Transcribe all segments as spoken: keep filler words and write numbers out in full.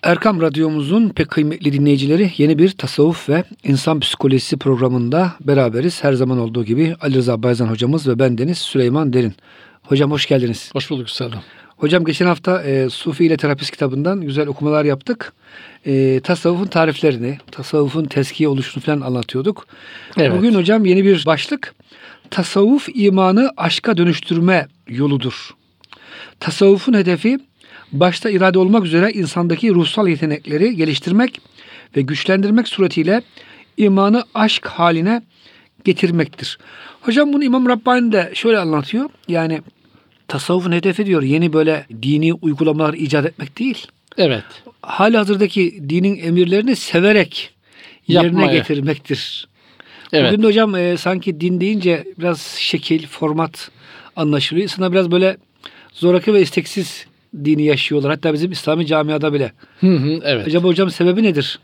Erkam Radyomuzun pek kıymetli dinleyicileri, yeni bir tasavvuf ve insan psikolojisi programında beraberiz. Her zaman olduğu gibi Ali Rıza Bayzan hocamız ve bendeniz Süleyman Derin. Hocam hoş geldiniz. Hoş bulduk Üstadım. Hocam geçen hafta e, Sufi ile Terapist kitabından güzel okumalar yaptık. E, tasavvufun tariflerini, tasavvufun tezkiye oluşunu falan anlatıyorduk. Evet. Bugün hocam yeni bir başlık. Tasavvuf imanı aşka dönüştürme yoludur. Tasavvufun hedefi başta irade olmak üzere insandaki ruhsal yetenekleri geliştirmek ve güçlendirmek suretiyle imanı aşk haline getirmektir. Hocam bunu İmam Rabbani de şöyle anlatıyor. Yani tasavvufun hedefi diyor yeni böyle dini uygulamalar icat etmek değil. Evet. Halihazırdaki dinin emirlerini severek yerine Yapmaya. getirmektir. Evet. Bugün de hocam e, sanki din deyince biraz şekil, format anlaşılıyor. İnsanlar biraz böyle zoraki ve isteksiz dini yaşıyorlar. Hatta bizim İslami camiada bile. Hı hı, evet. Acaba hocam sebebi nedir?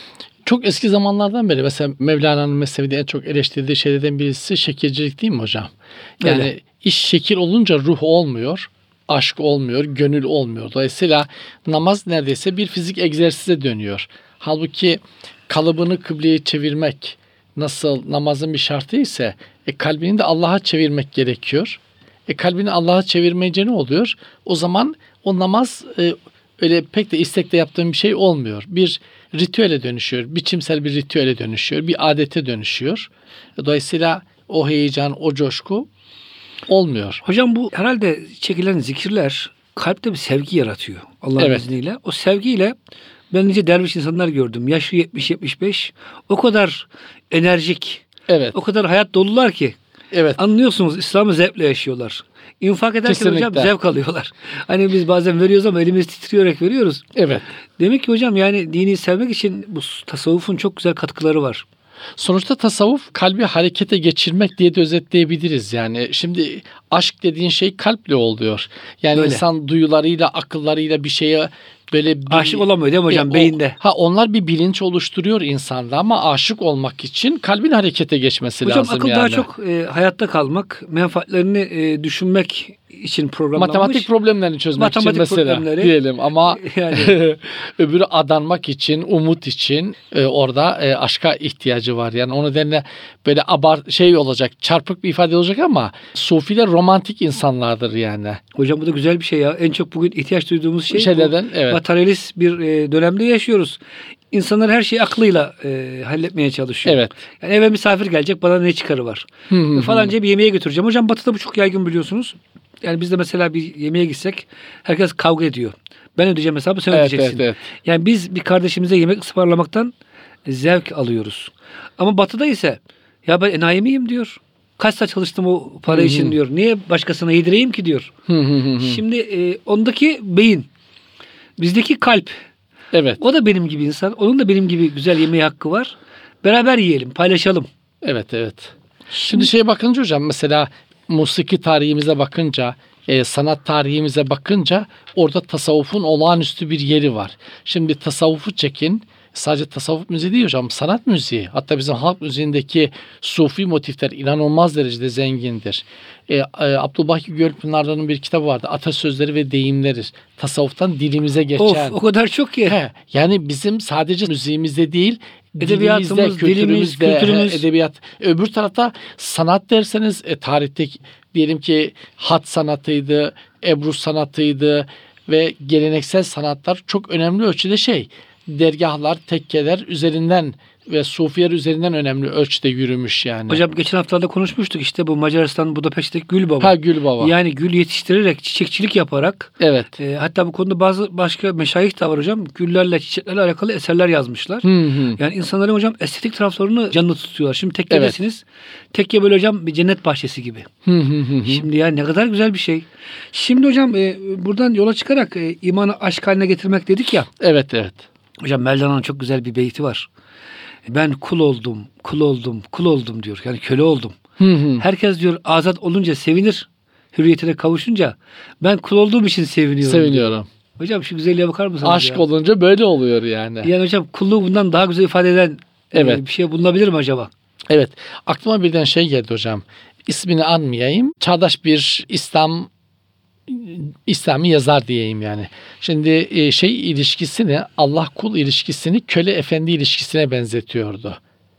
Çok eski zamanlardan beri mesela Mevlana'nın mezhebinde en çok eleştirdiği şeylerden birisi şekilcilik değil mi hocam? Yani Öyle. iş şekil olunca ruh olmuyor, aşk olmuyor, gönül olmuyor. Dolayısıyla namaz neredeyse bir fizik egzersize dönüyor. Halbuki kalıbını kıbleye çevirmek nasıl namazın bir şartı ise e, kalbini de Allah'a çevirmek gerekiyor. E, kalbini Allah'a çevirmeyince ne oluyor? O zaman o namaz e, öyle pek de istekle yaptığım bir şey olmuyor. Bir ritüele dönüşüyor. Biçimsel bir ritüele dönüşüyor. Bir adete dönüşüyor. Dolayısıyla o heyecan, o coşku olmuyor. Hocam bu herhalde çekilen zikirler kalpte bir sevgi yaratıyor Allah'ın evet. izniyle. O sevgiyle ben nice derviş insanlar gördüm. Yaşı yetmiş yetmiş beş. O kadar enerjik, evet. o kadar hayat dolular ki. Evet. Anlıyorsunuz İslam'ı zevkle yaşıyorlar. İnfak ederken Kesinlikle. hocam zevk alıyorlar. Hani biz bazen veriyoruz ama elimiz titriyorek veriyoruz. Evet. Demek ki hocam yani dini sevmek için bu tasavvufun çok güzel katkıları var. Sonuçta tasavvuf kalbi harekete geçirmek diye de özetleyebiliriz. Yani şimdi aşk dediğin şey kalple oluyor. Yani Öyle. insan duyularıyla, akıllarıyla bir şeye böyle bir, aşık olamıyor değil mi hocam e, beyinde? O, ha onlar bir bilinç oluşturuyor insanda ama aşık olmak için kalbin harekete geçmesi hocam, lazım akıl yani. Hocam akıl daha çok e, hayatta kalmak, menfaatlerini e, düşünmek için programlanmış. Matematik problemlerini çözmek Matematik için mesela problemleri. diyelim ama yani. öbürü adanmak için, umut için e, orada e, aşka ihtiyacı var. Yani o nedenle böyle abart şey olacak, çarpık bir ifade olacak ama Sufiler romantik insanlardır yani. Hocam bu da güzel bir şey ya. En çok bugün ihtiyaç duyduğumuz şey Şeylerden, bu. Evet. Materyalist bir e, dönemde yaşıyoruz. İnsanlar her şeyi aklıyla e, halletmeye çalışıyor. Evet. Yani eve misafir gelecek, bana ne çıkarı var? Hı hı, Falanca bir yemeğe götüreceğim. Hocam Batı'da bu çok yaygın biliyorsunuz. Yani biz de mesela bir yemeğe gitsek herkes kavga ediyor. Ben ödeyeceğim hesabı, sen evet, ödeyeceksin. Evet, evet. Yani biz bir kardeşimize yemek ısmarlamaktan zevk alıyoruz. Ama Batı'da ise ya ben enayi miyim diyor. Kaç saat çalıştım o para hı hı. için diyor. Niye başkasına yedireyim ki diyor. Hı hı hı. Şimdi e, ondaki beyin, bizdeki kalp. Evet. O da benim gibi insan. Onun da benim gibi güzel yemeğe hakkı var. Beraber yiyelim, paylaşalım. Evet, evet. Şimdi şeye bakınca hocam mesela musiki tarihimize bakınca, e, sanat tarihimize bakınca orada tasavvufun olağanüstü bir yeri var. Şimdi tasavvufu çekin. Sadece tasavvuf müziği değil hocam, sanat müziği. Hatta bizim halk müziğindeki sufi motifler inanılmaz derecede zengindir. E, e, Abdülbaki Gölpınar'ın bir kitabı vardı. Atasözleri ve deyimleri. Tasavvuftan dilimize geçen. Of, o kadar çok ki. He, yani bizim sadece müziğimizde değil, edebiyatımız, dilimizde, dilimiz, kültürümüzde, kültürümüz. edebiyat. Öbür tarafta sanat derseniz e, tarihte diyelim ki hat sanatıydı, ebru sanatıydı ve geleneksel sanatlar çok önemli ölçüde şey. Dergahlar, tekkeler üzerinden ve sufiyer üzerinden önemli ölçüde yürümüş yani. Hocam geçen haftalarda konuşmuştuk işte bu Macaristan Budapeşte'deki Gül Baba. Ha Gül Baba. Yani gül yetiştirerek, çiçekçilik yaparak. Evet. E, hatta bu konuda bazı başka meşayih de var hocam. Güllerle, çiçeklerle alakalı eserler yazmışlar. Hı hı. Yani insanların hocam estetik taraflarını canlı tutuyorlar. Şimdi tekkedesiniz. Evet. Tekke böyle hocam bir cennet bahçesi gibi. Hı hı hı. Şimdi yani ne kadar güzel bir şey. Şimdi hocam e, buradan yola çıkarak e, imanı aşk haline getirmek dedik ya. Evet, evet. Hocam Mevlana'nın çok güzel bir beyti var. Ben kul oldum, kul oldum, kul oldum diyor. Yani köle oldum. Hı hı. Herkes diyor azat olunca sevinir. Hürriyetine kavuşunca ben kul olduğum için seviniyorum. Seviniyorum. Diyor. Hocam şu güzelliğe bakar mısınız? Aşk ya? olunca böyle oluyor yani. Yani hocam kulluğu bundan daha güzel ifade eden evet. e, bir şey bulunabilir mi acaba? Evet. Aklıma birden şey geldi hocam. İsmini anmayayım. Çağdaş bir İslam İslami yazar diyeyim yani. Şimdi e, şey ilişkisini, Allah kul ilişkisini köle efendi ilişkisine benzetiyordu.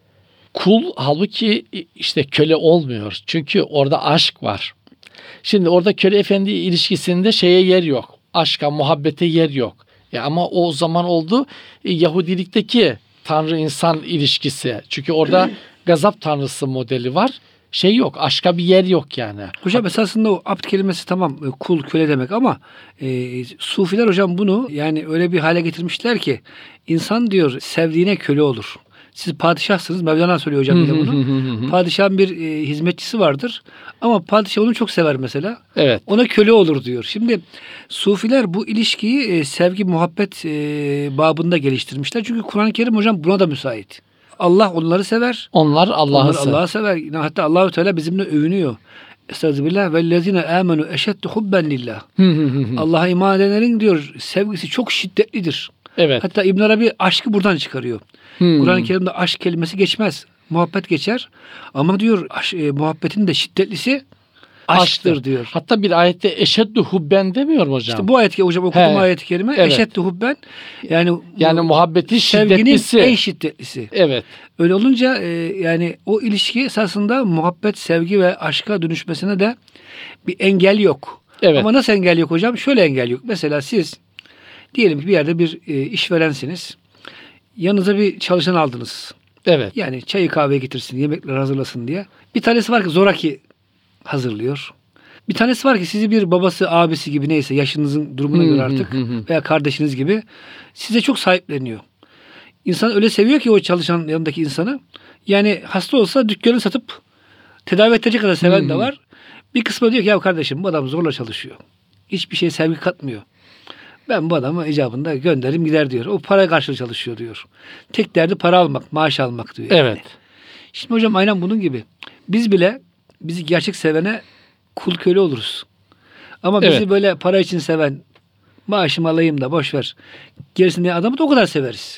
Kul halbuki işte köle olmuyor. Çünkü orada aşk var. Şimdi orada köle efendi ilişkisinde şeye yer yok. Aşka, muhabbete yer yok. Ya ama o zaman oldu e, Yahudilikteki Tanrı insan ilişkisi. Çünkü orada gazap tanrısı modeli var. Şey yok, aşka bir yer yok yani. Hocam esasında o abd kelimesi tamam kul, köle demek ama e, Sufiler hocam bunu yani öyle bir hale getirmişler ki insan diyor sevdiğine köle olur. Siz padişahsınız. Mevlana söylüyor hocam bir de bunu. Padişahın bir e, hizmetçisi vardır. Ama padişah onu çok sever mesela. Evet. Ona köle olur diyor. Şimdi Sufiler bu ilişkiyi e, sevgi, muhabbet e, babında geliştirmişler. Çünkü Kur'an-ı Kerim hocam buna da müsait. Allah onları sever. Onlar Allah'ı sever. Allah'ı sever. Hatta Allahu Teala bizimle övünüyor. Estağfirullah vellezine amenu eşeddu hubben lillah. Allah'a iman edenlerin diyor sevgisi çok şiddetlidir. Evet. Hatta İbn Arabi aşkı buradan çıkarıyor. Hmm. Kur'an-ı Kerim'de aşk kelimesi geçmez. Muhabbet geçer. Ama diyor aş, e, muhabbetin de şiddetlisi aşktır, aşktır diyor. Hatta bir ayette eşeddu hubben demiyor mu hocam? İşte bu ayet hocam okuduğum ayet-i kerime evet. Eşeddu hubben yani yani muhabbetin şiddetlisi. En şiddetlisi. Evet. Öyle olunca e, yani o ilişki esasında muhabbet, sevgi ve aşka dönüşmesine de bir engel yok. Evet. Ama nasıl engel yok hocam? Şöyle engel yok. Mesela siz diyelim ki bir yerde bir e, işverensiniz. Yanınıza bir çalışan aldınız. Evet. Yani çayı kahve getirsin, yemekler hazırlasın diye. Bir tanesi var ki zoraki hazırlıyor. Bir tanesi var ki sizi bir babası, abisi gibi neyse yaşınızın durumuna göre artık veya kardeşiniz gibi size çok sahipleniyor. İnsan öyle seviyor ki o çalışan yanındaki insanı. Yani hasta olsa dükkanı satıp tedavi edecek kadar seven hmm. de var. Bir kısmı diyor ki ya kardeşim bu adam zorla çalışıyor. Hiçbir şey sevgi katmıyor. Ben bu adamı icabında gönderim gider diyor. O para karşılığı çalışıyor diyor. Tek derdi para almak, maaş almak diyor. Yani. Evet. Şimdi hocam aynen bunun gibi. Biz bile bizi gerçek sevene kul köle oluruz. Ama bizi evet. böyle para için seven, maaşımı alayım da boş ver. Gerisinde adamı da o kadar severiz.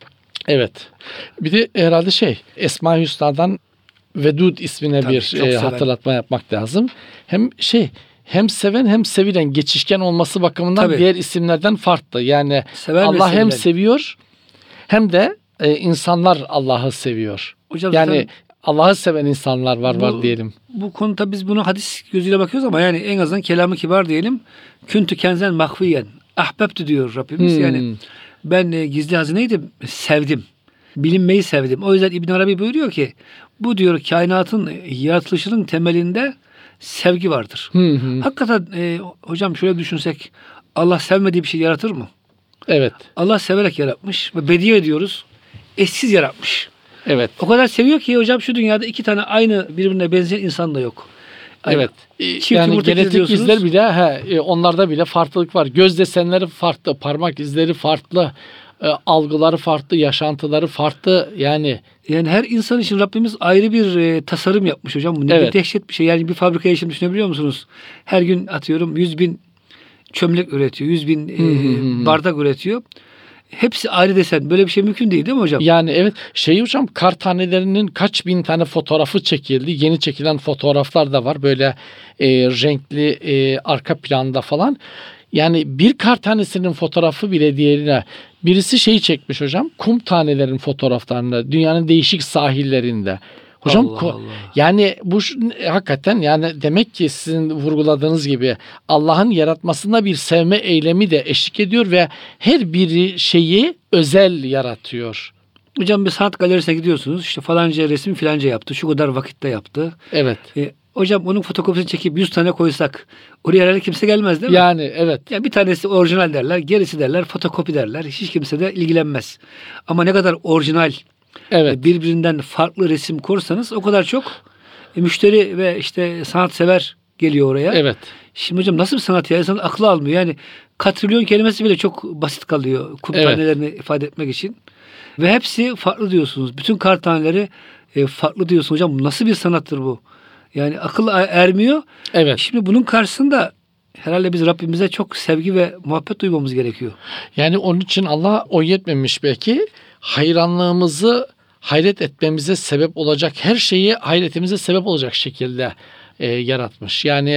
Evet. Bir de herhalde şey Esma-i Hüsna'dan Vedud ismine Tabii, bir e, hatırlatma yapmak lazım. Hem şey hem seven hem sevilen geçişken olması bakımından Tabii. diğer isimlerden farklı. Yani Sever Allah hem seviyor hem de e, insanlar Allah'ı seviyor. Hocam, yani Allah'ı seven insanlar var bu, var diyelim. Bu konuda biz bunu hadis gözüyle bakıyoruz ama yani en azından kelamı kibar diyelim. Küntü kenzen mahfiyen. Ahbebtü diyor Rabbimiz. Hmm. Yani ben e, gizli hazineydim, sevdim. Bilinmeyi sevdim. O yüzden İbn Arabi buyuruyor ki bu diyor kainatın yaratılışının temelinde sevgi vardır. Hı hı. Hakikaten e, hocam şöyle düşünsek Allah sevmediği bir şey yaratır mı? Evet. Allah severek yaratmış ve bediye ediyoruz. Eşsiz yaratmış. Evet. O kadar seviyor ki hocam şu dünyada iki tane aynı birbirine benzeyen insan da yok. Yani, evet. Çift yani genetik izler bile he, onlarda bile farklılık var. Göz desenleri farklı, parmak izleri farklı, e, algıları farklı, yaşantıları farklı. Yani yani her insan için Rabbimiz ayrı bir e, tasarım yapmış hocam. Bu ne evet. bir dehşet bir şey. Yani bir fabrikaya işini düşünebiliyor musunuz? Her gün atıyorum yüz bin çömlek üretiyor, yüz bin e, bardak üretiyor. Hepsi ayrı desen. Böyle bir şey mümkün değil değil mi hocam? Yani evet. Şey hocam kar tanelerinin kaç bin tane fotoğrafı çekildi. Yeni çekilen fotoğraflar da var. Böyle e, renkli e, arka planda falan. Yani bir kar tanesinin fotoğrafı bile diğerine. Birisi şeyi çekmiş hocam. Kum tanelerin fotoğraflarını. Dünyanın değişik sahillerinde. Hocam Allah Allah. Yani bu hakikaten yani demek ki sizin vurguladığınız gibi Allah'ın yaratmasında bir sevme eylemi de eşlik ediyor ve her biri şeyi özel yaratıyor. Hocam bir sanat galerisine gidiyorsunuz. İşte falanca resim filanca yaptı. Şu kadar vakitte yaptı. Evet. E, hocam onun fotokopisini çekip yüz tane koysak oraya herhalde kimse gelmez değil mi? Yani evet. Yani bir tanesi orijinal derler. Gerisi derler fotokopi derler. Hiç kimse de ilgilenmez. Ama ne kadar orijinal evet. birbirinden farklı resim korsanız o kadar çok müşteri ve işte sanatsever geliyor oraya. Evet. Şimdi hocam nasıl bir sanat ya? İnsanın aklı almıyor. Yani katrilyon kelimesi bile çok basit kalıyor. Kum evet. tanelerini ifade etmek için. Ve hepsi farklı diyorsunuz. Bütün kar taneleri e, farklı diyorsunuz. Hocam nasıl bir sanattır bu? Yani akıl ermiyor. Evet. Şimdi bunun karşısında herhalde biz Rabbimize çok sevgi ve muhabbet duymamız gerekiyor. Yani onun için Allah o yetmemiş belki. Hayranlığımızı hayret etmemize sebep olacak her şeyi hayretimize sebep olacak şekilde e, yaratmış. Yani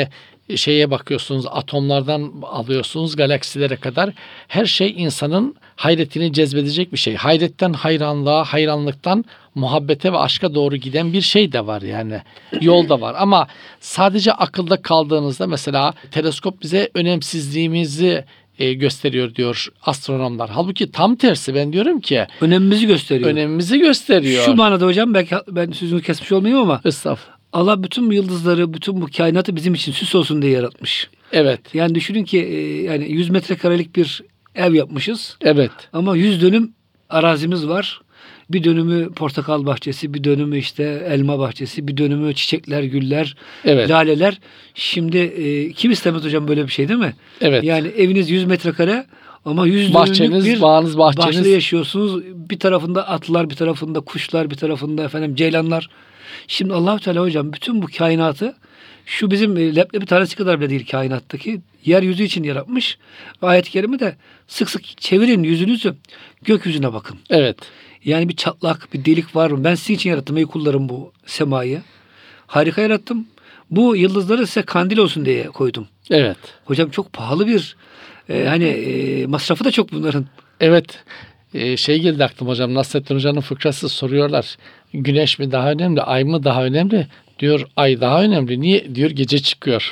şeye bakıyorsunuz, atomlardan alıyorsunuz galaksilere kadar, her şey insanın hayretini cezbedecek bir şey. Hayretten hayranlığa, hayranlıktan muhabbete ve aşka doğru giden bir şey de var yani. Yol da var ama sadece akılda kaldığınızda, mesela teleskop bize önemsizliğimizi e, gösteriyor diyor astronomlar. Halbuki tam tersi, ben diyorum ki önemimizi gösteriyor. Önemimizi gösteriyor. Şu manada hocam, belki ben sözünü kesmiş olmayayım ama Estağfurullah. Allah bütün bu yıldızları, bütün bu kainatı bizim için süs olsun diye yaratmış. Evet. Yani düşünün ki e, yani yüz metrekarelik bir ev yapmışız. Evet. Ama yüz dönüm arazimiz var. Bir dönümü portakal bahçesi, bir dönümü işte elma bahçesi, bir dönümü çiçekler, güller, evet. laleler. Şimdi e, kim istemez hocam böyle bir şey, değil mi? Evet. Yani eviniz yüz metrekare ama yüz bahçeniz, dönümlük bir bağınız, bahçeniz. bahçede yaşıyorsunuz. Bir tarafında atlar, bir tarafında kuşlar, bir tarafında efendim ceylanlar. Şimdi Allah-u Teala hocam bütün bu kainatı, şu bizim leblebi tanesi kadar bile değil kainattaki, yeryüzü için yaratmış. Ve ayet-i kerime de sık sık çevirin yüzünüzü, gökyüzüne bakın. Evet. Yani bir çatlak, bir delik var mı? Ben sizin için yarattım ey kullarım bu semayı. Harika yarattım. Bu yıldızları size kandil olsun diye koydum. Evet. Hocam çok pahalı bir e, hani e, masrafı da çok bunların. Evet. Ee, şey geldi aklıma hocam, Nasrettin Hoca'nın fıkrası, soruyorlar. Güneş mi daha önemli, ay mı daha önemli? Diyor ay daha önemli. Niye? Diyor gece çıkıyor.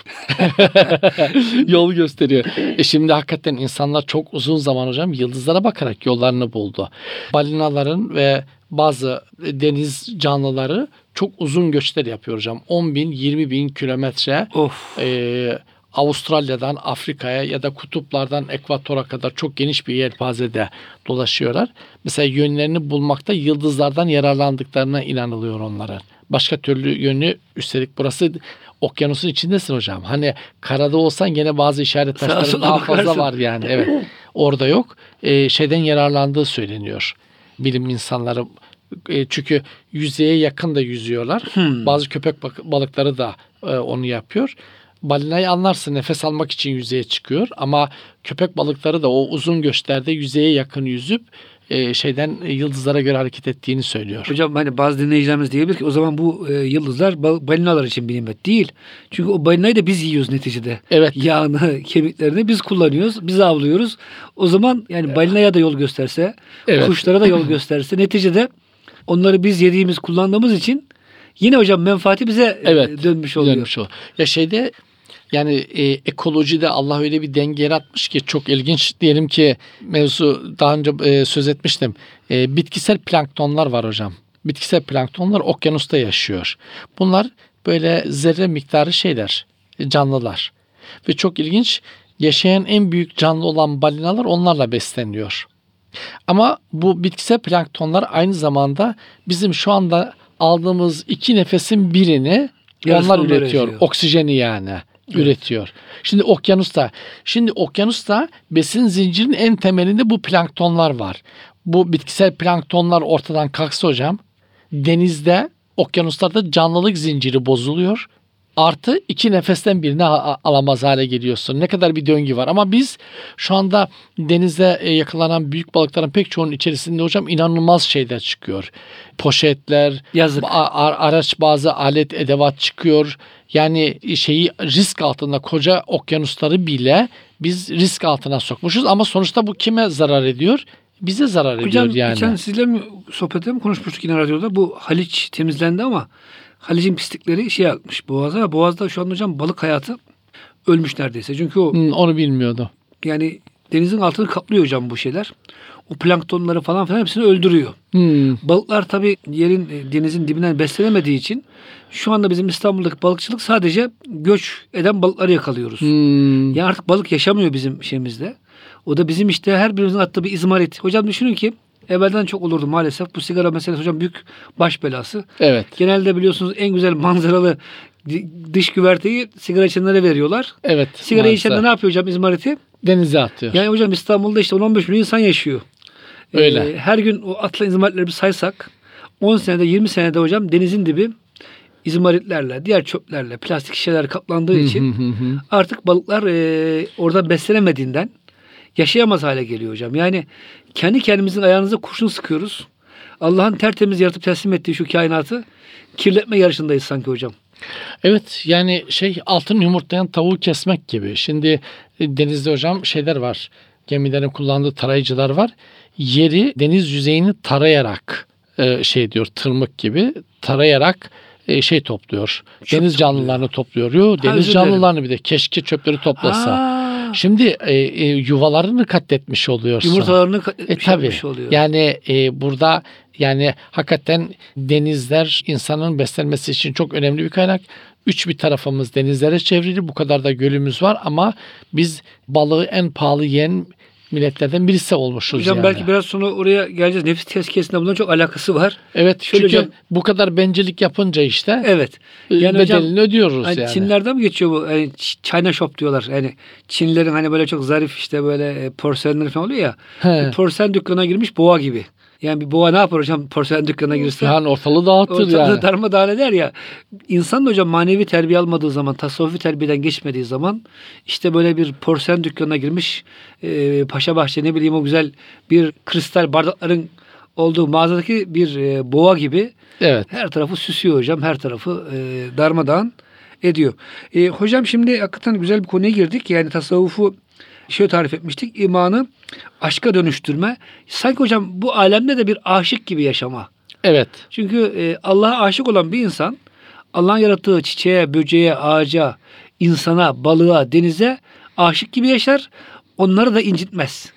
Yol gösteriyor. E şimdi hakikaten insanlar çok uzun zaman hocam yıldızlara bakarak yollarını buldu. Balinaların ve bazı deniz canlıları çok uzun göçler yapıyor hocam. on bin, yirmi bin kilometre. Of. E, Avustralya'dan Afrika'ya ya da kutuplardan ekvatora kadar çok geniş bir yelpazede dolaşıyorlar. Mesela yönlerini bulmakta yıldızlardan yararlandıklarına inanılıyor onların. Başka türlü yönü, üstelik burası okyanusun içindesin hocam. Hani karada olsan gene bazı işaret taşları daha fazla var yani. Evet. Orada yok. Ee, şeyden yararlandığı söyleniyor bilim insanları. E, çünkü yüzeye yakın da yüzüyorlar. Hmm. Bazı köpek balıkları da e, onu yapıyor. Balinayı anlarsın, nefes almak için yüzeye çıkıyor ama köpek balıkları da o uzun göçlerde yüzeye yakın yüzüp e, şeyden e, yıldızlara göre hareket ettiğini söylüyor. Hocam hani bazı dinleyicilerimiz diyebilir ki o zaman bu e, yıldızlar balinalar için bilinmet değil. Çünkü o balinayı da biz yiyoruz neticede. Evet. Yağını, kemiklerini biz kullanıyoruz, biz avlıyoruz. O zaman yani balinaya da yol gösterse, evet. Kuşlara da yol gösterse, neticede onları biz yediğimiz, kullandığımız için yine hocam menfaati bize evet, dönmüş oluyor. Dönmüş oluyor. Ya şeyde yani e, ekolojide Allah öyle bir denge yaratmış ki çok ilginç. Diyelim ki mevzu daha önce e, söz etmiştim. E, bitkisel planktonlar var hocam. Bitkisel planktonlar okyanusta yaşıyor. Bunlar böyle zerre miktarı şeyler, canlılar. Ve çok ilginç, yaşayan en büyük canlı olan balinalar onlarla besleniyor. Ama bu bitkisel planktonlar aynı zamanda bizim şu anda aldığımız iki nefesin birini yarısı onlar üretiyor. Üretiyor. Oksijeni yani. Evet. Üretiyor. Şimdi okyanusta, şimdi okyanusta besin zincirinin en temelinde bu planktonlar var. Bu bitkisel planktonlar ortadan kalksa hocam, denizde, okyanuslarda canlılık zinciri bozuluyor. Artı iki nefesten birini alamaz hale geliyorsun. Ne kadar bir döngü var. Ama biz şu anda denizde yakalanan büyük balıkların pek çoğunun içerisinde hocam inanılmaz şeyler çıkıyor. Poşetler, Yazık. araç, bazı alet edevat çıkıyor. Yani şeyi risk altında, koca okyanusları bile biz risk altına sokmuşuz. Ama sonuçta bu kime zarar ediyor? Bize zarar Hocam, ediyor yani. Hocam sizle mi sohbette mi konuşmuştuk yine radyoda? Bu Haliç temizlendi ama Halic'in pislikleri şey akmış Boğaz'a. Boğaz'da şu an hocam balık hayatı ölmüş neredeyse. Çünkü o hmm, onu bilmiyordu. Yani denizin altını kaplıyor hocam bu şeyler. O planktonları falan filan hepsini öldürüyor. Hmm. Balıklar tabii yerin, denizin dibinden beslenemediği için şu anda bizim İstanbul'daki balıkçılık sadece göç eden balıkları yakalıyoruz. Hmm. Yani artık balık yaşamıyor bizim şeyimizde. O da bizim işte her birimizin attığı bir izmarit. Hocam düşünün ki evvelden çok olurdu maalesef. Bu sigara meselesi hocam büyük baş belası. Evet. Genelde biliyorsunuz en güzel manzaralı dış güverteyi sigara içenlere veriyorlar. Evet. Sigara içenler ne yapıyor hocam izmariti? Denize atıyor. Yani hocam İstanbul'da işte on on beş milyon insan yaşıyor. Öyle. Ee, her gün o atılan izmaritleri bir saysak on senede yirmi senede hocam denizin dibi izmaritlerle, diğer çöplerle, plastik şişeler kaplandığı için artık balıklar e, orada beslenemediğinden yaşayamaz hale geliyor hocam. Yani kendi kendimizin ayağınıza kurşun sıkıyoruz. Allah'ın tertemiz yaratıp teslim ettiği şu kainatı kirletme yarışındayız sanki hocam. Evet, yani şey altın yumurtlayan tavuğu kesmek gibi. Şimdi denizde hocam şeyler var. Gemilerin kullandığı tarayıcılar var. Yeri deniz yüzeyini tarayarak e, şey diyor tırmık gibi tarayarak e, şey topluyor. Çöp deniz canlılarını topluyor. Yo, deniz canlılarını bir de keşke çöpleri toplasa. Aa. Şimdi e, e, yuvalarını katletmiş oluyorsun. Yumurtalarını katletmiş e, tabii. oluyor. Yani e, burada yani hakikaten denizler insanın beslenmesi için çok önemli bir kaynak. Üç bir tarafımız denizlere çevrili. Bu kadar da gölümüz var ama biz balığı en pahalı yiyen milletlerden birisi olmuşuz. Hocam yani. belki biraz sonra oraya geleceğiz. Nefis tezkiyesinde bunun çok alakası var. Evet. Şöyle çünkü hocam, bu kadar bencillik yapınca işte evet. Yani bedelini hocam, ödüyoruz hani yani. Çinlerden mi geçiyor bu? Yani China shop diyorlar. Yani Çinlilerin hani böyle çok zarif işte böyle porselenleri falan oluyor ya. He. Porselen dükkanına girmiş boğa gibi. Yani bir boğa ne yapar hocam porselen dükkanına girse? Yani ortalığı dağıtır ortalığı yani. darmadağın eder ya. İnsan da hocam manevi terbiye almadığı zaman, tasavvufi terbiyeden geçmediği zaman işte böyle bir porselen dükkanına girmiş e, Paşa Bahçe ne bileyim o güzel bir kristal bardakların olduğu mağazadaki bir e, boğa gibi Evet. her tarafı süsüyor hocam. Her tarafı e, darmadağın ediyor. E, hocam şimdi hakikaten güzel bir konuya girdik. Yani tasavvufu şöyle tarif etmiştik. İmanı aşka dönüştürme. Sanki hocam bu alemde de bir aşık gibi yaşama. Evet. Çünkü e, Allah'a aşık olan bir insan Allah'ın yarattığı çiçeğe, böceğe, ağaca, insana, balığa, denize aşık gibi yaşar. Onları da incitmez.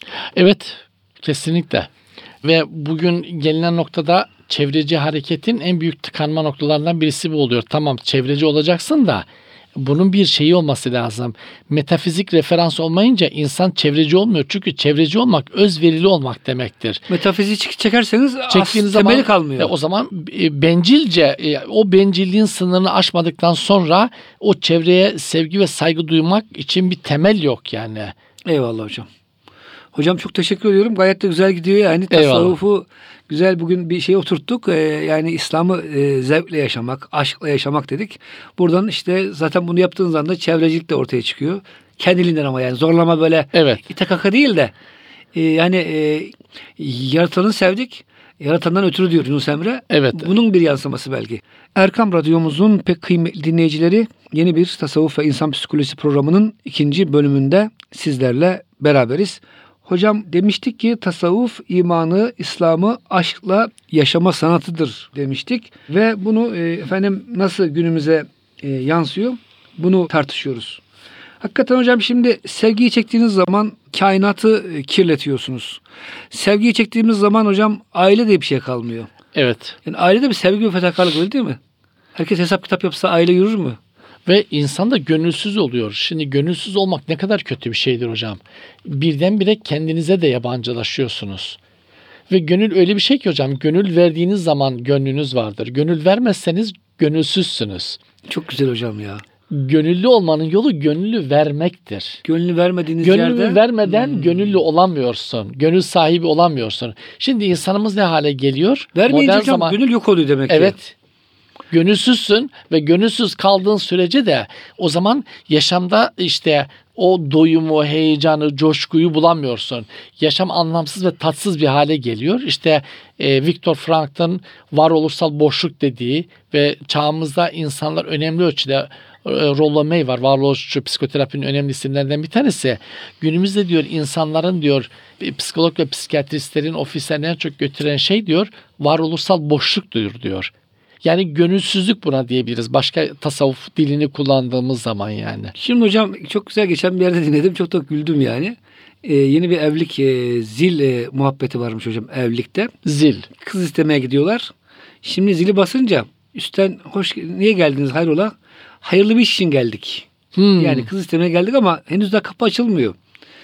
Evet. Kesinlikle. Ve bugün gelinen noktada çevreci hareketin en büyük tıkanma noktalarından birisi bu oluyor. Tamam çevreci olacaksın da bunun bir şeyi olması lazım. Metafizik referans olmayınca insan çevreci olmuyor. Çünkü çevreci olmak özverili olmak demektir. Metafizik çekerseniz Çektiğiniz temeli zaman kalmıyor. E, o zaman e, bencilce e, o bencilliğin sınırını aşmadıktan sonra o çevreye sevgi ve saygı duymak için bir temel yok yani. Eyvallah hocam. Hocam çok teşekkür ediyorum. Gayet de güzel gidiyor yani. Tasavvufu güzel bugün bir şey oturttuk. Ee, yani İslam'ı e, zevkle yaşamak, aşkla yaşamak dedik. Buradan işte zaten bunu yaptığınız anda çevrecilik de ortaya çıkıyor. Kendiliğinden ama yani zorlama böyle Evet. ite kaka değil de e, yani e, yaratanı sevdik. Yaratandan ötürü diyor Yunus Emre. Evet. Bunun bir yansıması belki. Erkam Radyomuzun pek kıymetli dinleyicileri yeni bir tasavvuf ve insan psikolojisi programının ikinci bölümünde sizlerle beraberiz. Hocam demiştik ki tasavvuf imanı, İslam'ı aşkla yaşama sanatıdır demiştik. Ve bunu e, efendim nasıl günümüze e, yansıyor bunu tartışıyoruz. Hakikaten hocam şimdi sevgiyi çektiğiniz zaman kainatı e, kirletiyorsunuz. Sevgiyi çektiğimiz zaman hocam aile diye bir şey kalmıyor. Evet. Yani ailede bir sevgi ve fedakarlık öyle değil mi? Herkes hesap kitap yapsa aile yürür mü? Ve insan da gönülsüz oluyor. Şimdi gönülsüz olmak ne kadar kötü bir şeydir hocam. Birdenbire kendinize de yabancılaşıyorsunuz. Ve gönül öyle bir şey ki hocam, gönül verdiğiniz zaman gönlünüz vardır. Gönül vermezseniz gönülsüzsünüz. Çok güzel hocam ya. Gönüllü olmanın yolu gönlü vermektir. Gönlünü vermediğiniz Gönlünü yerde... vermeden hmm. gönüllü olamıyorsun. Gönül sahibi olamıyorsun. Şimdi insanımız ne hale geliyor? Vermeyince Modern hocam zaman... gönül yok oluyor demek ki. Evet. Gönülsüzsün ve gönülsüz kaldığın sürece de o zaman yaşamda işte o doyumu, heyecanı, coşkuyu bulamıyorsun. Yaşam anlamsız ve tatsız bir hale geliyor. İşte e, Viktor Frankl'ın varoluşsal boşluk dediği ve çağımızda insanlar önemli ölçüde e, Rollo May var. Varoluşçu psikoterapinin önemli isimlerinden bir tanesi. Günümüzde diyor insanların diyor psikolog ve psikiyatristlerin ofislerine en çok götüren şey diyor varoluşsal boşluktur diyor. Yani gönülsüzlük buna diyebiliriz. Başka tasavvuf dilini kullandığımız zaman yani. Şimdi hocam çok güzel geçen bir yerde dinledim. Çok da güldüm yani. Ee, yeni bir evlilik e, zil e, muhabbeti varmış hocam evlilikte. Zil. Kız istemeye gidiyorlar. Şimdi zili basınca üstten hoş niye geldiniz hayrola? Hayırlı bir iş için geldik. Hmm. Yani kız istemeye geldik ama henüz daha kapı açılmıyor.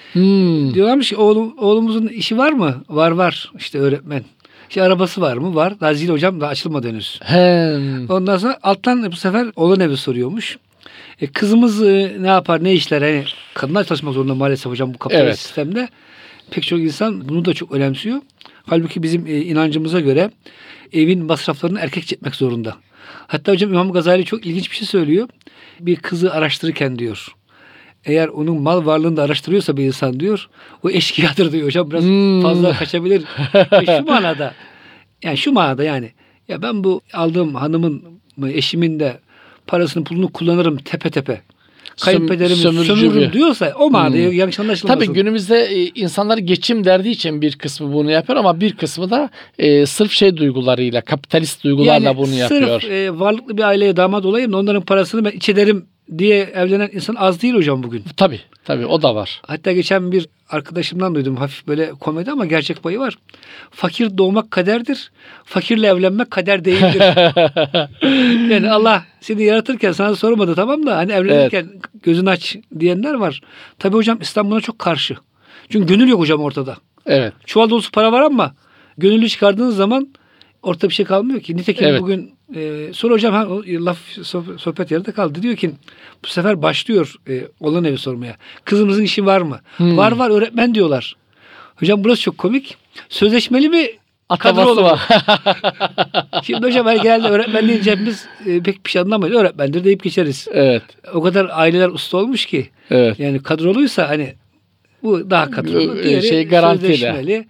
Hmm. Diyorlarmış ki oğlum, oğlumuzun işi var mı? Var var işte öğretmen. İşte arabası var mı? Var. Daha zil hocam da açılmadı henüz. Hem. Ondan sonra alttan bu sefer oğlan evi soruyormuş. E, kızımız e, ne yapar, ne işler? Yani kadınlar çalışmak zorunda maalesef hocam bu kapitalist Evet. sistemde. Pek çok insan bunu da çok önemsiyor. Halbuki bizim e, inancımıza göre evin masraflarını erkek çekmek zorunda. Hatta hocam İmam Gazali çok ilginç bir şey söylüyor. Bir kızı araştırırken diyor. Eğer onun mal varlığını da araştırıyorsa bir insan diyor. O eşkıyadır diyor hocam. Biraz Hmm. fazla kaçabilir. e, şu manada. Yani şu manada yani. Ya ben bu aldığım hanımın, eşimin de parasını pulunu kullanırım tepe tepe. Kayınpederimi Sömürücü sömürürüm diyorsa o manada hmm. yanlış anlaşılmasın. Tabii günümüzde e, insanlar geçim derdi için bir kısmı bunu yapıyor ama bir kısmı da e, sırf şey duygularıyla, kapitalist duygularla yani bunu yapıyor. Sırf e, varlıklı bir aileye damat olayım da onların parasını ben iç ederim diye evlenen insan az değil hocam bugün. Tabii. Tabii o da var. Hatta geçen bir arkadaşımdan duydum, hafif böyle komedi ama gerçek payı var. Fakir doğmak kaderdir. Fakirle evlenmek kader değildir. Yani Allah seni yaratırken sana sormadı, tamam da hani evlenirken evet. gözünü aç diyenler var. Tabii hocam İslam buna çok karşı. Çünkü gönül yok hocam ortada. Evet. Çuval dolusu para var ama gönüllü çıkardığınız zaman ortada bir şey kalmıyor ki. Nitekim evet. bugün e, sonra hocam ha, o, laf sohbet yarıda kaldı. Diyor ki bu sefer başlıyor e, olan evi sormaya. Kızımızın işi var mı? Hmm. Var var öğretmen diyorlar. Hocam burası çok komik. Sözleşmeli mi? Kadrolu mu? Şimdi hocam hani genelde öğretmen deyince biz e, pek bir şey anlamayız. Öğretmendir deyip geçeriz. Evet. O kadar aileler usta olmuş ki. Evet. Yani kadroluysa hani bu daha kadrolu. Diğeri şey garantili.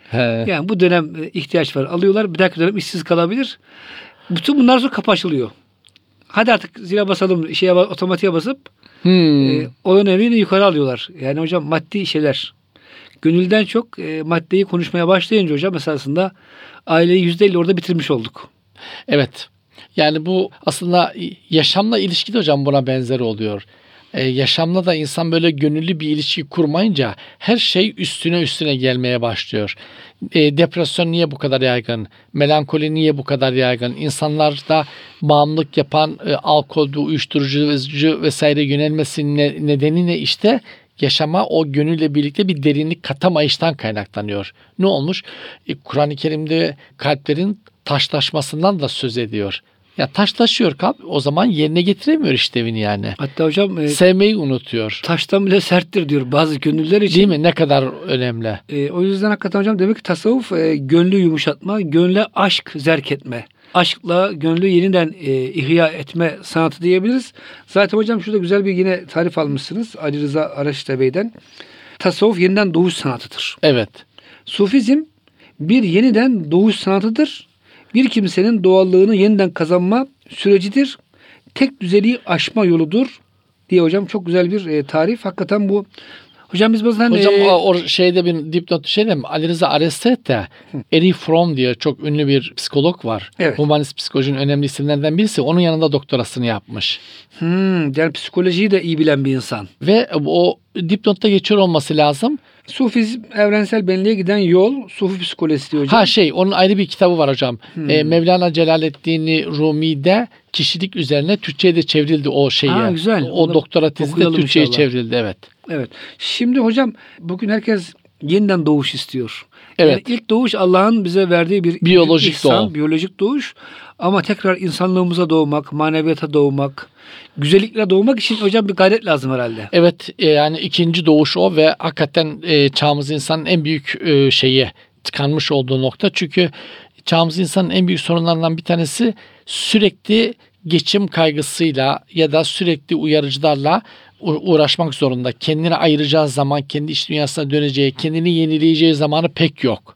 Yani bu dönem ihtiyaç var. Alıyorlar. Bir dahaki dönem işsiz kalabilir. Bütün bunlar sonra kapı açılıyor. Hadi artık zile basalım, şeye otomatiğe basıp hmm. e, olan evini yukarı alıyorlar. Yani hocam maddi şeyler. Gönülden çok e, maddeyi konuşmaya başlayınca hocam esasında aileyi yüzde elli orada bitirmiş olduk. Evet. Yani bu aslında yaşamla ilişki de hocam buna benzer oluyor. Ee, yaşamla da insan böyle gönüllü bir ilişki kurmayınca her şey üstüne üstüne gelmeye başlıyor. Ee, depresyon niye bu kadar yaygın? Melankoli niye bu kadar yaygın? İnsanlarda bağımlılık yapan e, alkol, uyuşturucu vesaire yönelmesinin nedeni ne? İşte yaşama o gönülle birlikte bir derinlik katamayıştan kaynaklanıyor. Ne olmuş? E, Kur'an-ı Kerim'de kalplerin taşlaşmasından da söz ediyor. Ya taşlaşıyor kalp, o zaman yerine getiremiyor işlevini yani. Hatta hocam e, sevmeyi unutuyor. Taştan bile serttir diyor bazı gönüller için. Değil mi? Ne kadar önemli. E, o yüzden hakikaten hocam demek ki tasavvuf e, gönlü yumuşatma, gönle aşk zerk etme. Aşkla gönlü yeniden e, ihya etme sanatı diyebiliriz. Zaten hocam şurada güzel bir yine tarif almışsınız Ali Rıza Araçta Bey'den. Tasavvuf yeniden doğuş sanatıdır. Evet. Sufizm bir yeniden doğuş sanatıdır. Bir kimsenin doğallığını yeniden kazanma sürecidir. Tek düzeliği aşma yoludur diye hocam çok güzel bir e, tarif. Hakikaten bu. Hocam biz bazen... Hocam e, o şeyde bir dipnot düşelim. Ali Rıza Aristot'ta Erich Fromm diye çok ünlü bir psikolog var. Evet. Humanist psikolojinin önemli isimlerinden birisi. Onun yanında doktorasını yapmış. Hmm, yani psikolojiyi de iyi bilen bir insan. Ve o dipnotta geçiyor olması lazım. Sufizm evrensel benliğe giden yol, Sufi psikolojisi diyor hocam. Ha şey, onun ayrı bir kitabı var hocam. Hmm. E, Mevlana Celaleddin Rumi'de kişilik üzerine Türkçe'ye de çevrildi o şeyi. Ha, güzel. O Onu doktora tezi de Türkçe'ye inşallah. Çevrildi, evet. Evet. Şimdi hocam bugün herkes yeniden doğuş istiyor. Evet. Yani ilk doğuş Allah'ın bize verdiği bir biyolojik ihsan, doğum. Biyolojik doğuş. Ama tekrar insanlığımıza doğmak, maneviyata doğmak, güzellikle doğmak için hocam bir gayret lazım herhalde. Evet, yani ikinci doğuş o ve hakikaten e, çağımız insanın en büyük e, şeyi tıkanmış olduğu nokta. Çünkü çağımız insanın en büyük sorunlarından bir tanesi sürekli geçim kaygısıyla ya da sürekli uyarıcılarla uğraşmak zorunda. Kendini ayıracağı zaman, kendi iç dünyasına döneceği, kendini yenileyeceği zamanı pek yok.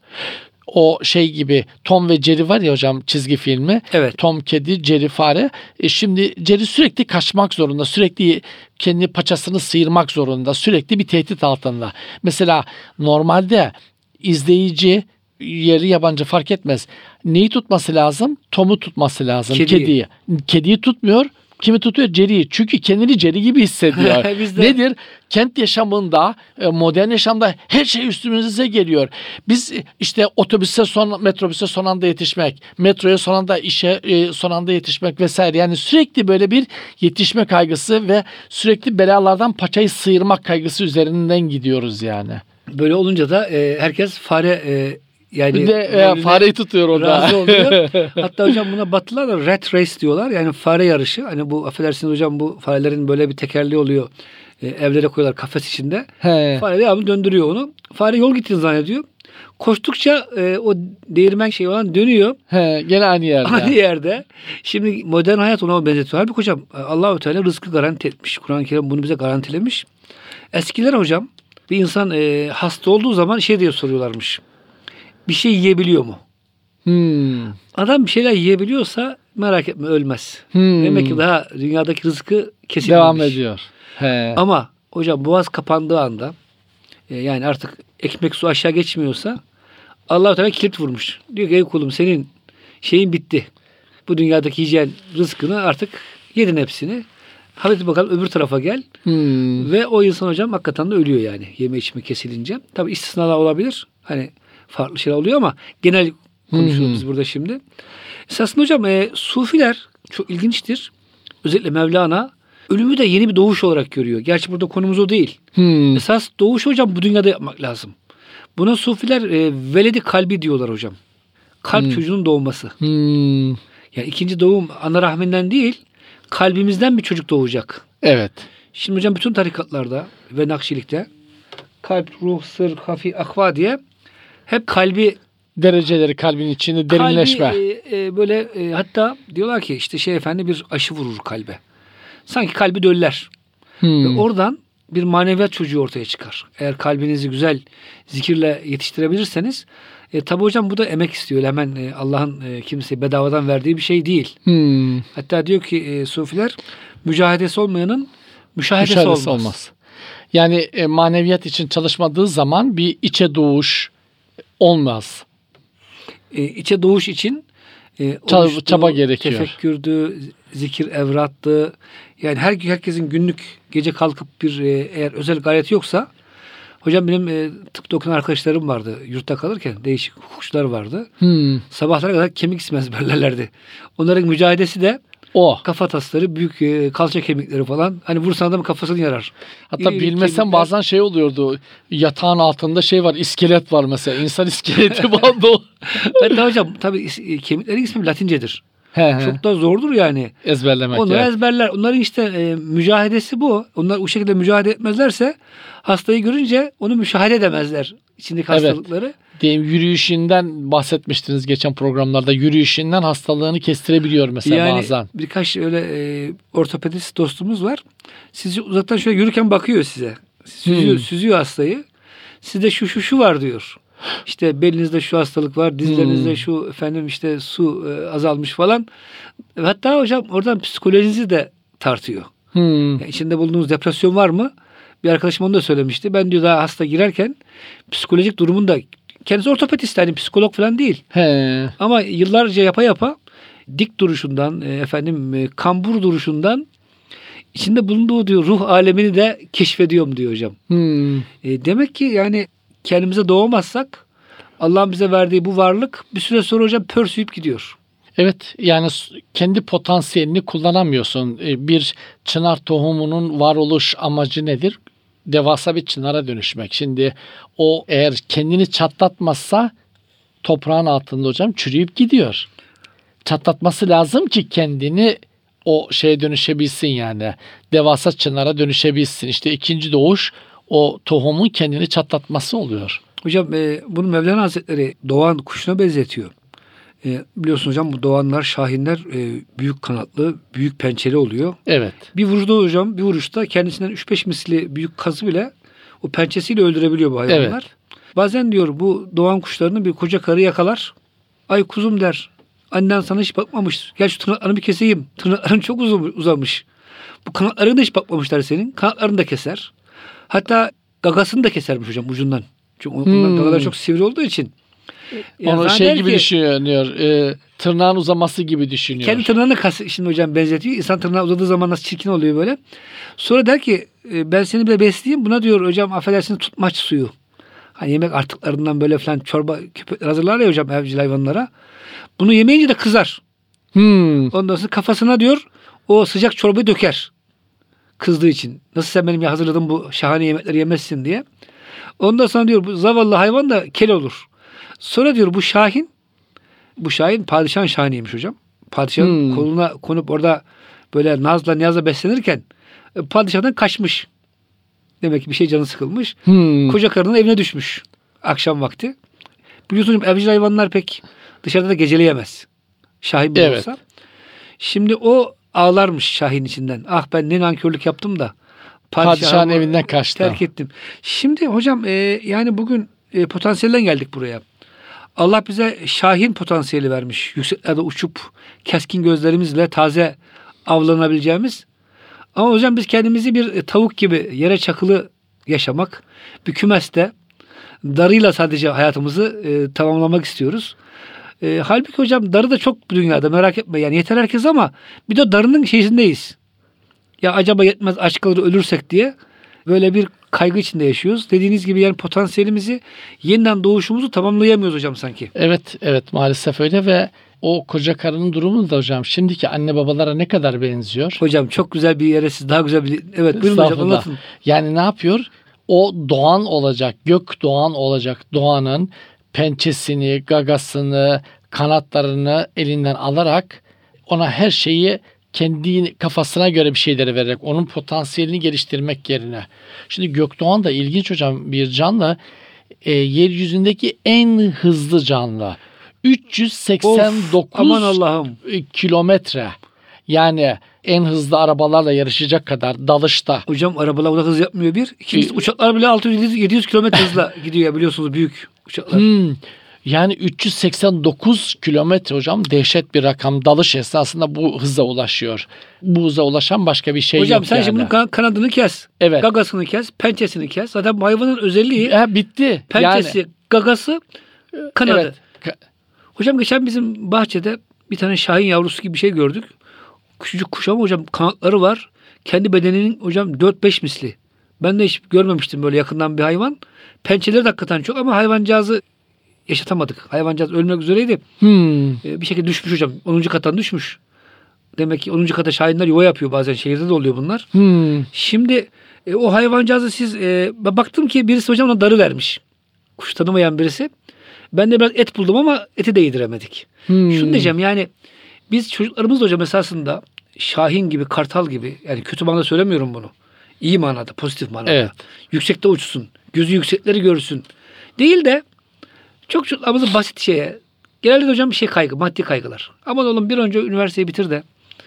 O şey gibi Tom ve Jerry var ya hocam, çizgi filmi. Evet. Tom kedi, Jerry fare. E şimdi Jerry sürekli kaçmak zorunda. Sürekli kendi paçasını sıyırmak zorunda. Sürekli bir tehdit altında. Mesela normalde izleyici, yerli yabancı fark etmez. Neyi tutması lazım? Tom'u tutması lazım. Kediyi. Kediyi, Kediyi tutmuyor. Kimi tutuyor? Jerry'yi. Çünkü kendini Jerry gibi hissediyor. Nedir? Kent yaşamında, modern yaşamda her şey üstümüze geliyor. Biz işte otobüse son, metrobüse son anda yetişmek, metroya son anda işe son anda yetişmek vesaire. Yani sürekli böyle bir yetişme kaygısı ve sürekli belalardan paçayı sıyırmak kaygısı üzerinden gidiyoruz yani. Böyle olunca da e, herkes fare e, yani bir de e, fareyi tutuyor orada. Razı oluyor. Hatta hocam buna Batılılar da rat race diyorlar. Yani fare yarışı. Hani bu affedersiniz hocam, bu farelerin böyle bir tekerleği oluyor. E, evlere koyuyorlar kafes içinde. He. Fare devamlı döndürüyor onu. Fare yol gittiğini zannediyor. Koştukça e, o değirmen şey olan dönüyor. He, gene aynı yerde. Aynı yerde. Şimdi modern hayat ona benzetiyor. Halbuki hocam Allah-u Teala rızkı garanti etmiş. Kur'an-ı Kerim bunu bize garantilemiş. Eskiler hocam bir insan e, hasta olduğu zaman şey diye soruyorlarmış. Bir şey yiyebiliyor mu? Hmm. Adam bir şeyler yiyebiliyorsa merak etme ölmez. Hmm. Demek ki daha dünyadaki rızkı kesilmemiş. Devam ediyor. He. Ama hocam boğaz kapandığı anda e, yani artık ekmek su aşağı geçmiyorsa Allah-u Teala kilit vurmuş. Diyor ki ey kulum senin şeyin bitti. Bu dünyadaki yiyeceğin rızkını artık yedin hepsini. Hadi bakalım öbür tarafa gel. Hmm. Ve o insan hocam hakikaten de ölüyor yani. Yeme içme kesilince. Tabii istisnalar olabilir. Hani farklı şeyler oluyor ama genel konuşuyoruz Hmm. biz burada şimdi. Esasında hocam e, Sufiler çok ilginçtir. Özellikle Mevlana ölümü de yeni bir doğuş olarak görüyor. Gerçi burada konumuz o değil. Hmm. Esas doğuş hocam bu dünyada yapmak lazım. Buna Sufiler e, veledi kalbi diyorlar hocam. Kalp Hmm. çocuğunun doğması. Hmm. Yani ikinci doğum ana rahminden değil, kalbimizden bir çocuk doğacak. Evet. Şimdi hocam bütün tarikatlarda ve Nakşilik'te kalp, ruh, sır, hafi, akva diye hep kalbi Dereceleri kalbin içinde derinleşme. kalbi e, e, böyle e, hatta diyorlar ki işte şey efendi bir aşı vurur kalbe. Sanki kalbi döller. Hmm. Ve oradan bir maneviyat çocuğu ortaya çıkar. Eğer kalbinizi güzel zikirle yetiştirebilirseniz e, tabi hocam bu da emek istiyor. Hemen e, Allah'ın e, kimseye bedavadan verdiği bir şey değil. Hmm. Hatta diyor ki e, Sufiler mücahedesi olmayanın müşahedesi, Müşahedesi olmaz. olmaz. Yani e, maneviyat için çalışmadığı zaman bir içe doğuş olmaz. E, içe doğuş için e, Çaba- oruçtu, çaba gerekiyor. tefekkürdü, zikir evrattı. Yani her herkesin günlük gece kalkıp bir e, eğer özel gayreti yoksa hocam benim e, tıpta okuyan arkadaşlarım vardı. Yurtta kalırken değişik hukukçular vardı. Hmm. Sabahlara kadar kemik ismi ezberlerlerdi. Onların mücadelesi de O. kafa tasları, büyük e, kalça kemikleri falan. Hani vursan adamın kafasını yarar. Hatta İri bilmesen kemikler- bazen şey oluyordu. Yatağın altında şey var, iskelet var mesela. İnsan iskeleti vardı o. Hatta hocam tabii is- kemiklerin ismi Latincedir. He he. Çok da zordur yani. Ezberlemek. Onları evet. ezberler. Onların işte e, mücadelesi bu. Onlar o şekilde mücadele etmezlerse hastayı görünce onu müşahede edemezler. İçindeki Evet. hastalıkları. Diyelim yürüyüşünden bahsetmiştiniz geçen programlarda. Yürüyüşünden hastalığını kestirebiliyor mesela Yani bazen. birkaç öyle e, ortopedist dostumuz var. Sizi uzaktan şöyle yürürken bakıyor size. Süzüyor, Hmm. süzüyor hastayı. Sizde şu şu şu var diyor. İşte belinizde şu hastalık var, dizlerinizde Hmm. şu efendim işte su e, azalmış falan. Hatta hocam oradan psikolojinizi de tartıyor. Hmm. Yani içinde bulunduğunuz depresyon var mı? Bir arkadaşım onu da söylemişti. Ben diyor daha hasta girerken psikolojik durumunda kendisi ortopedist yani psikolog falan değil. He. Ama yıllarca yapa yapa dik duruşundan e, efendim e, kambur duruşundan içinde bulunduğu diyor ruh alemini de keşfediyorum diyor hocam. Hmm. E, demek ki yani kendimize doğamazsak Allah'ın bize verdiği bu varlık bir süre sonra hocam pörsüyüp gidiyor. Evet, yani s- kendi potansiyelini kullanamıyorsun. E, Bir çınar tohumunun varoluş amacı nedir? Devasa bir çınara dönüşmek. Şimdi o eğer kendini çatlatmazsa toprağın altında hocam çürüyüp gidiyor. Çatlatması lazım ki kendini o şeye dönüşebilsin yani. Devasa çınara dönüşebilsin. İşte ikinci doğuş o tohumun kendini çatlatması oluyor. Hocam e, bunu Mevlana Hazretleri doğan kuşuna benzetiyor. E, biliyorsunuz hocam bu doğanlar, şahinler e, büyük kanatlı, büyük pençeli oluyor. Evet. Bir vuruşta hocam, bir vuruşta kendisinden üç beş misli büyük kazı bile o pençesiyle öldürebiliyor bu hayvanlar. Evet. Bazen diyor bu doğan kuşlarını bir koca karı yakalar. Ay kuzum der. Annen sana hiç bakmamış. Gel şu tırnaklarını bir keseyim. Tırnakların çok uzun, uzamış. Bu kanatlarına da hiç bakmamışlar senin. Kanatlarını da keser. Hatta gagasını da kesermiş hocam ucundan. Çünkü onlar Hmm. gagalar çok sivri olduğu için. Yani Onu sana şey der gibi ki, düşünüyor. E, tırnağın uzaması gibi düşünüyor. kendi tırnağını kas, şimdi hocam benzetiyor. İnsan tırnağı uzadığı zaman nasıl çirkin oluyor böyle. Sonra der ki e, ben seni bile besleyeyim. Buna diyor hocam affedersiniz tutmaç suyu. Hani yemek artıklarından böyle falan çorba köpekler hazırlar ya hocam evcil hayvanlara. Bunu yemeyince de kızar. Hmm. Ondan sonra kafasına diyor o sıcak çorbayı döker. Kızdığı için. Nasıl sen benim hazırladığım bu şahane yemekleri yemezsin diye. Ondan sonra diyor bu zavallı hayvan da kel olur. Sonra diyor bu şahin bu şahin padişahın şahiniymiş hocam. Padişahın Hmm. koluna konup orada böyle nazla niyazla beslenirken e, padişahdan kaçmış. Demek ki bir şey canı sıkılmış. Hmm. Koca karının evine düşmüş akşam vakti. Biliyorsunuz hocam, evcil hayvanlar pek dışarıda da geceleyemez. Şahin bile Evet. olsa. Şimdi o ağlarmış şahin içinden. Ah ben ne nankörlük yaptım da Padişahın evinden kaçtı. terk ettim. Şimdi hocam e, yani bugün e, potansiyelden geldik buraya. Allah bize şahin potansiyeli vermiş. Yükseklerde uçup keskin gözlerimizle taze avlanabileceğimiz. Ama hocam biz kendimizi bir tavuk gibi yere çakılı yaşamak, bir kümeste darıyla sadece hayatımızı e, tamamlamak istiyoruz. E, halbuki hocam darı da çok bu dünyada, merak etme. Yani yeter herkes ama bir de darının şeysindeyiz. Ya acaba yetmez, aç kalır ölürsek diye böyle bir kaygı içinde yaşıyoruz. Dediğiniz gibi yani potansiyelimizi, yeniden doğuşumuzu tamamlayamıyoruz hocam sanki. Evet, evet maalesef öyle ve o koca karının durumu da hocam şimdiki anne babalara ne kadar benziyor? Hocam çok güzel bir yere siz daha güzel bir... Evet buyurun hocam anlatın. Yani ne yapıyor? O doğan olacak, gök doğan olacak doğanın pençesini, gagasını, kanatlarını elinden alarak ona her şeyi kendi kafasına göre bir şeyleri vererek onun potansiyelini geliştirmek yerine. Şimdi gökdoğan da ilginç hocam bir canlı. E, yeryüzündeki en hızlı canlı. üç yüz seksen dokuz of, aman Allah'ım. Kilometre. Yani en hızlı arabalarla yarışacak kadar dalışta. Hocam arabalar o da hız yapmıyor bir. İkincisi ee, uçaklar bile altı yüz yedi yüz kilometre hızla gidiyor ya, biliyorsunuz büyük uçaklar. Hmm. Yani üç yüz seksen dokuz kilometre hocam, dehşet bir rakam. Dalış esnasında bu hıza ulaşıyor. Bu hıza ulaşan başka bir şey hocam, yok sen yani. şimdi bunun kan- kanadını kes. Evet. Gagasını kes. Pençesini kes. Zaten bu hayvanın özelliği. E, bitti. Pençesi, yani. Gagası, kanadı. Evet. Hocam geçen bizim bahçede bir tane şahin yavrusu gibi bir şey gördük. Küçücük kuş ama hocam kanatları var. Kendi bedeninin hocam dört beş misli. Ben de hiç görmemiştim böyle yakından bir hayvan. Pençeleri de hakikaten çok ama hayvancağızı yaşatamadık. Hayvancağız ölmek üzereydi. Hmm. Ee, bir şekilde düşmüş hocam. onuncu kattan düşmüş. Demek ki onuncu kata şahinler yuva yapıyor bazen. Şehirde de oluyor bunlar. Hmm. Şimdi e, o hayvancağızı siz e, baktım ki birisi hocam ona darı vermiş. Kuş tanımayan birisi. Ben de biraz et buldum ama eti de yediremedik. Hmm. Şunu diyeceğim yani biz çocuklarımız da hocam esasında şahin gibi, kartal gibi, yani kötü manada söylemiyorum bunu. İyi manada, pozitif manada. Evet. Yüksekte uçsun, gözü yüksekleri görsün. Değil de çok çocuklarımızı basit şeye, genelde hocam bir şey kaygı, maddi kaygılar. Aman oğlum bir önce üniversiteyi bitir de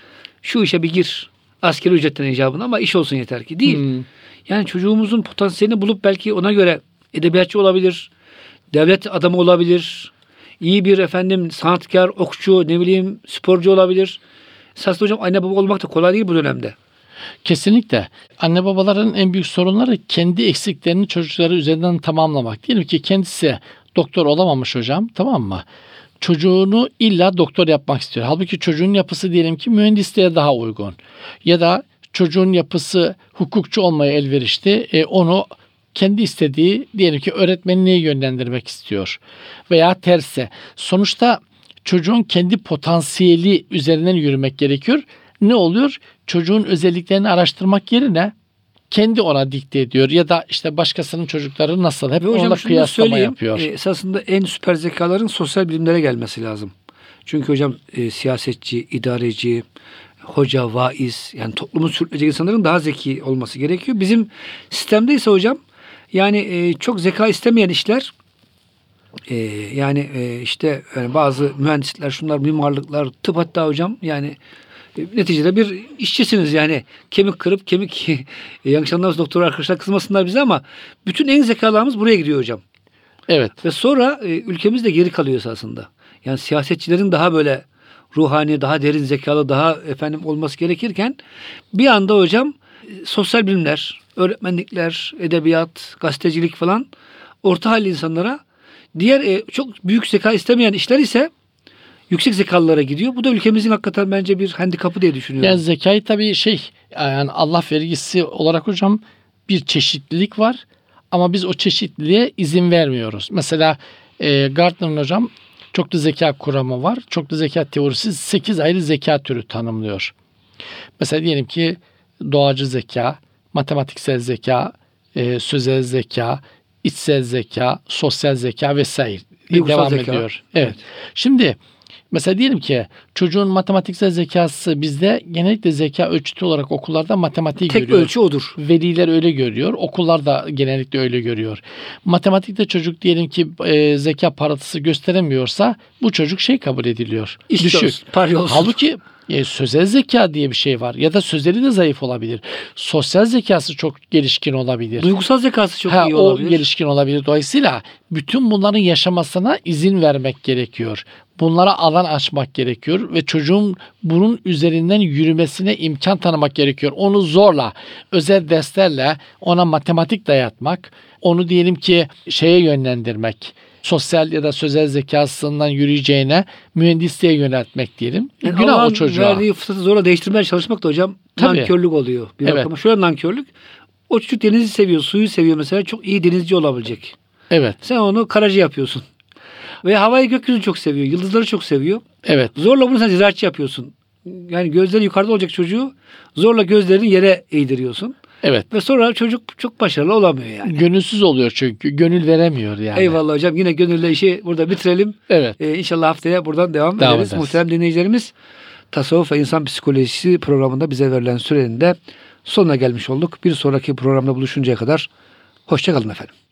şu işe bir gir. Askeri ücretten icabına ama iş olsun yeter ki. Değil. Hmm. Yani çocuğumuzun potansiyelini bulup belki ona göre edebiyatçı olabilir, devlet adamı olabilir, iyi bir efendim sanatkar, okçu, ne bileyim sporcu olabilir. Esasında hocam anne baba olmak da kolay değil bu dönemde. Kesinlikle. Anne babaların en büyük sorunları kendi eksiklerini çocukları üzerinden tamamlamak. Diyelim ki kendisi doktor olamamış hocam, tamam mı? Çocuğunu illa doktor yapmak istiyor. Halbuki çocuğun yapısı diyelim ki mühendisliğe daha uygun. Ya da çocuğun yapısı hukukçu olmaya elverişli. E, onu kendi istediği diyelim ki öğretmenliğe yönlendirmek istiyor. Veya tersi. Sonuçta çocuğun kendi potansiyeli üzerinden yürümek gerekiyor. Ne oluyor? Çocuğun özelliklerini araştırmak yerine kendi ona dikte ediyor ya da işte başkasının çocukları nasıl hep onunla kıyaslama yapıyor. E, esasında en süper zekaların sosyal bilimlere gelmesi lazım. Çünkü hocam e, siyasetçi, idareci, hoca, vaiz, yani toplumu sürükleyecek insanların daha zeki olması gerekiyor. Bizim sistemde ise hocam yani e, çok zeka istemeyen işler, e, yani e, işte yani bazı mühendislikler, şunlar, mimarlıklar, tıp hatta hocam yani neticede bir işçisiniz yani. Kemik kırıp kemik yanlış anlamaz doktor arkadaşlar kızmasınlar bize ama bütün en zekalarımız buraya gidiyor hocam. Evet. Ve sonra e, ülkemiz de geri kalıyor esasında. Yani siyasetçilerin daha böyle ruhani, daha derin zekalı, daha efendim olması gerekirken bir anda hocam e, sosyal bilimler, öğretmenlikler, edebiyat, gazetecilik falan orta halli insanlara, diğer e, çok büyük zeka istemeyen işler ise yüksek zekalılara gidiyor. Bu da ülkemizin hakikaten bence bir handikapı diye düşünüyorum. Yani zekayı tabii şey yani Allah vergisi olarak hocam bir çeşitlilik var ama biz o çeşitliliğe izin vermiyoruz. Mesela e, Gardner'ın hocam çoklu zeka kuramı var. Çoklu zeka teorisi sekiz ayrı zeka türü tanımlıyor. Mesela diyelim ki doğacı zeka, matematiksel zeka, e, sözel zeka, içsel zeka, sosyal zeka vesaire devam zeka. ediyor. Evet. evet. Şimdi mesela diyelim ki çocuğun matematiksel zekası bizde genellikle zeka ölçütü olarak okullarda matematiği Tek görüyor. Tek ölçü odur. Veliler öyle görüyor. Okullar da genellikle öyle görüyor. Matematikte çocuk diyelim ki e, zeka parıltısı gösteremiyorsa bu çocuk şey kabul ediliyor. İş düşük. Olsun, Halbuki Yani sözel zeka diye bir şey var ya da sözeli de zayıf olabilir. Sosyal zekası çok gelişkin olabilir. Duygusal zekası çok ha, iyi o olabilir. gelişkin olabilir. Dolayısıyla bütün bunların yaşamasına izin vermek gerekiyor. Bunlara alan açmak gerekiyor ve çocuğun bunun üzerinden yürümesine imkan tanımak gerekiyor. Onu zorla, özel derslerle ona matematik dayatmak, onu diyelim ki şeye yönlendirmek, sosyal ya da sözel zekasından yürüyeceğine mühendisliğe yöneltmek diyelim. Yani Günah Allah'ın o çocuğa. verdiği fırsatı zorla değiştirmeye çalışmak da hocam Tabii. nankörlük oluyor. Bir Evet. bakıma şöyle nankörlük. O çocuk denizi seviyor, suyu seviyor mesela. Çok iyi denizci olabilecek. Evet. Sen onu karacı yapıyorsun. Ve havayı gökyüzünü çok seviyor. Yıldızları çok seviyor. Evet. Zorla bunu sen ziraatçı yapıyorsun. Yani gözleri yukarıda olacak çocuğu zorla gözlerini yere eğdiriyorsun. Evet. Ve sonra çocuk çok başarılı olamıyor yani. Gönülsüz oluyor çünkü. Gönül veremiyor yani. Eyvallah hocam. Yine gönülle işi burada bitirelim. Evet. Ee, İnşallah haftaya buradan devam, Devam ederiz. ederiz. Muhterem dinleyicilerimiz, Tasavvuf ve İnsan Psikolojisi programında bize verilen sürenin de sonuna gelmiş olduk. Bir sonraki programda buluşuncaya kadar hoşça kalın efendim.